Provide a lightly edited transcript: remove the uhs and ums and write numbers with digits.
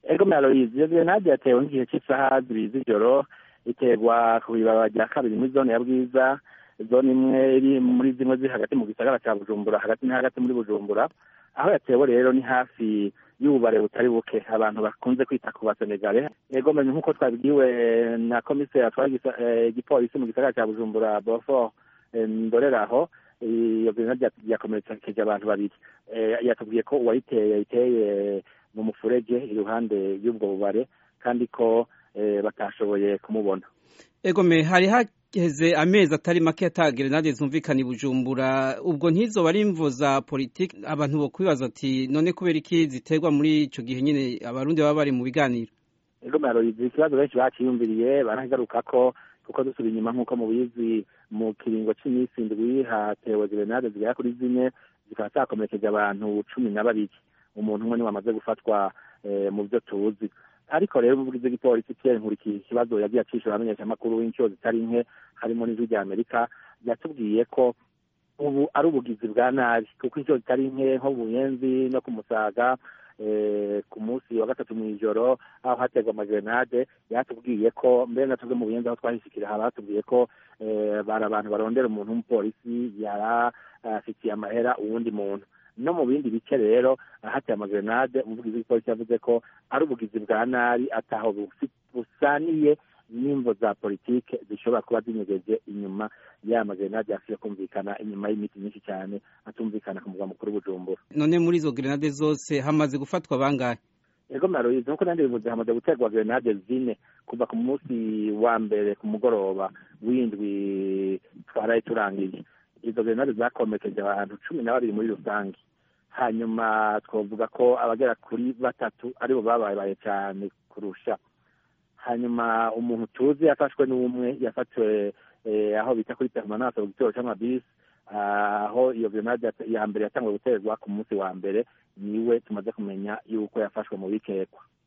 ego Aloyizi, iyo grenade yatewe nk'igihe cy'isaha zibiri z'ijoro, iterwa ku ibaba rya kabiri muri zone ya Bwiza, zone imwe iri muri zimwe ziri hagati mu gisagara cya Bujumbura, hagati na hagati muri Bujumbura. Aho yatewe rero ni hafi y'ububare butari buke abantu bakunze kwita ku basenegale. Ego menye nk'uko twabwiwe na komiseri atwara igipolisi mu gisagara cya Bujumbura Beaufort Ndoreraho, iyo grenade yakomerekeje abantu babiri. Yatubwiye ko uwayiteye mu mufurege iruhande y'ubwo bubare kandi ko batashoboye kumubona. Egome, hari hageze amezi atari make ata grenade zumvikana i Bujumbura, ubwo ntizoba ari imvo za politiki? Abantu bo kwibaza ati none kubera iki ziterwa muri ico gihe nyene abarundi baba bari mu biganiro? Egome Aloyizi, ikibazo benshi baciyumviriye baragaruka ko kuko dusubira inyuma nk'uko mubizi mu kiringo c'imisi indwi hatewe grenade zigera kuri zine zikaba zakomerekeje abantu 12. Umuntu umwe niwe amaze gufatwa mu byo tuzi. Ariko rero umuvugizi w'igipolisi Pierre Nkurikiye ikibazo yagiye acishura abamenyeshamakuru w'inshuro zitari nke harimo n'ijwi rya Amerika, yatubwiye ko ubu ari ubugizi bwa nabi kuko inshuro zitari nke nko Buyenzi no ku Musaga ku munsi wa gatatu mw'ijoro aho hategwa amagrenade, yatubwiye ko mbere natubwe mu Buyenzi aho twahishikira batubwiye ko bari abantu barondera umuntu w'umupolisi yarafitiye amahera uwundi muntu. No mu bindi bice rero hateye amagrenade, umuvugizi w'igipolisi yavuze ko ari ubugizi bwa nabi ataho busaniye n'imvo za politike zishobora kuba zinyegeje inyuma ya magrenade yafiye kumvikana inyuma y'imiti myinshi cyane atumvikana ku mugwa mukuru Bujumbura. None muri izo grenade zose hamaze gufatwa bangahe? Ego Aloyizi, nkuko nandi bivuze hamaze guterwa grenade zine kuva ku munsi wa mbere ku mugoroba w'indwi twaraye turangiye. Izo grenade zakomekeje abantu 12 muri rusange. Hanyuma twavuga ko abagera kuri 3 aribo babaye cyane kurusha. Hanyuma umuntu tuzi yafashwe n'umwe yafatwe aho bita kuri permanence mu gitoro cy'amabisi, aho iyo grenade ya mbere yatangwe guterwa ku munsi wa mbere, niwe tumaze kumenya yuko yafashwe mu bikekwa.